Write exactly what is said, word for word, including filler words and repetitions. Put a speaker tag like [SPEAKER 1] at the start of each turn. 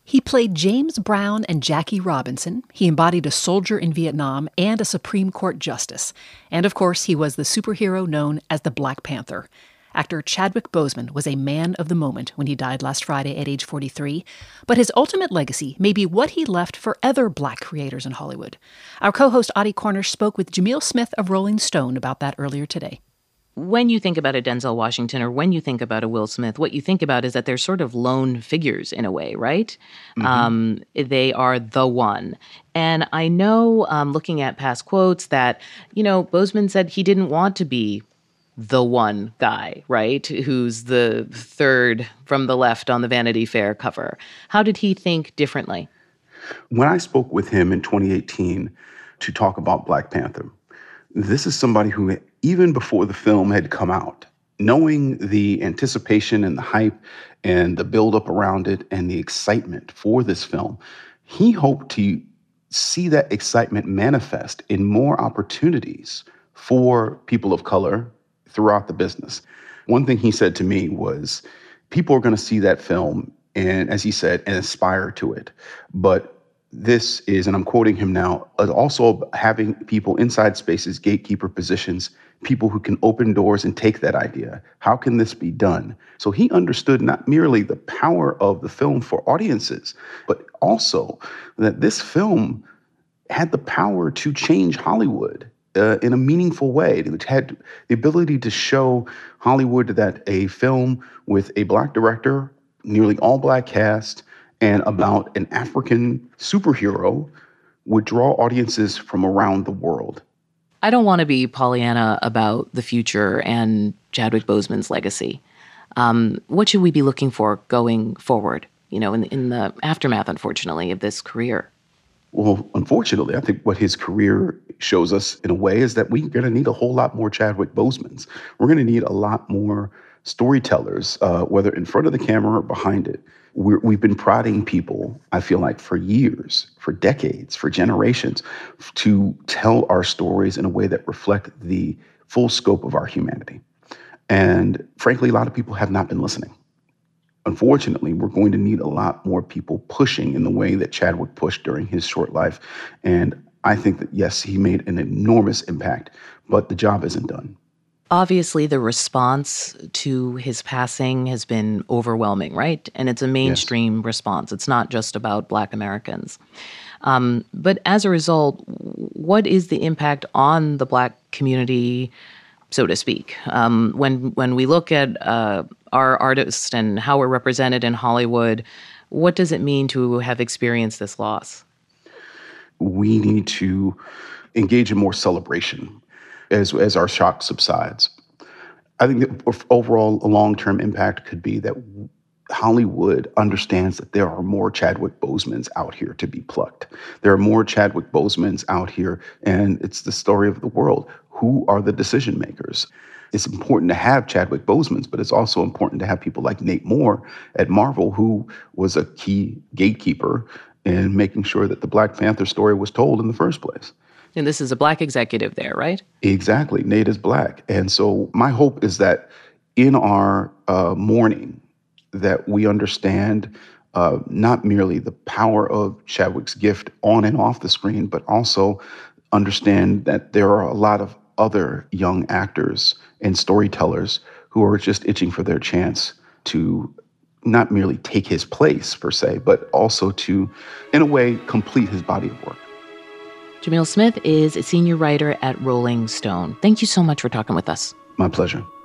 [SPEAKER 1] He played James Brown and Jackie Robinson. He embodied a soldier in Vietnam and a Supreme Court justice. And of course, he was the superhero known as the Black Panther. Actor Chadwick Boseman was a man of the moment when he died last Friday at age forty-three. But his ultimate legacy may be what he left for other Black creators in Hollywood. Our co-host Audie Cornish spoke with Jamil Smith of Rolling Stone about that earlier today.
[SPEAKER 2] When you think about a Denzel Washington or when you think about a Will Smith, what you think about is that they're sort of lone figures in a way, right? Mm-hmm. Um, they are the one. And I know, um, looking at past quotes, that, you know, Boseman said he didn't want to be the one guy, right? Who's the third from the left on the Vanity Fair cover. How did he think differently?
[SPEAKER 3] When I spoke with him in twenty eighteen to talk about Black Panther, this is somebody who, even before the film had come out, knowing the anticipation and the hype and the buildup around it and the excitement for this film, he hoped to see that excitement manifest in more opportunities for people of color throughout the business. One thing he said to me was, people are going to see that film and, as he said, and aspire to it. But this is, and I'm quoting him now, also having people inside spaces, gatekeeper positions, people who can open doors and take that idea. How can this be done? So he understood not merely the power of the film for audiences, but also that this film had the power to change Hollywood uh, in a meaningful way. It had the ability to show Hollywood that a film with a Black director, nearly all Black cast, and about an African superhero would draw audiences from around the world.
[SPEAKER 2] I don't want to be Pollyanna about the future and Chadwick Boseman's legacy. Um, what should we be looking for going forward, you know, in, in the aftermath, unfortunately, of this career?
[SPEAKER 3] Well, unfortunately, I think what his career shows us in a way is that we're going to need a whole lot more Chadwick Bosemans. We're going to need a lot more storytellers, uh, whether in front of the camera or behind it. We're, we've been prodding people, I feel like, for years, for decades, for generations, to tell our stories in a way that reflect the full scope of our humanity. And frankly, a lot of people have not been listening. Unfortunately, we're going to need a lot more people pushing in the way that Chadwick pushed during his short life. And I think that, yes, he made an enormous impact, but the job isn't done.
[SPEAKER 2] Obviously, the response to his passing has been overwhelming, right? And it's a mainstream yes. response. It's not just about Black Americans. Um, but as a result, what is the impact on the Black community, so to speak? Um, when when we look at uh, our artists and how we're represented in Hollywood, what does it mean to have experienced this loss?
[SPEAKER 3] We need to engage in more celebration as as our shock subsides. I think that overall a long-term impact could be that Hollywood understands that there are more Chadwick Bosemans out here to be plucked. There are more Chadwick Bosemans out here, and it's the story of the world. Who are the decision makers? It's important to have Chadwick Bosemans, but it's also important to have people like Nate Moore at Marvel, who was a key gatekeeper in making sure that the Black Panther story was told in the first place.
[SPEAKER 2] And this is a Black executive there, right?
[SPEAKER 3] Exactly. Nate is Black. And so my hope is that in our uh, mourning, that we understand uh, not merely the power of Chadwick's gift on and off the screen, but also understand that there are a lot of other young actors and storytellers who are just itching for their chance to not merely take his place, per se, but also to, in a way, complete his body of work.
[SPEAKER 2] Jamil Smith is a senior writer at Rolling Stone. Thank you so much for talking with us.
[SPEAKER 3] My pleasure.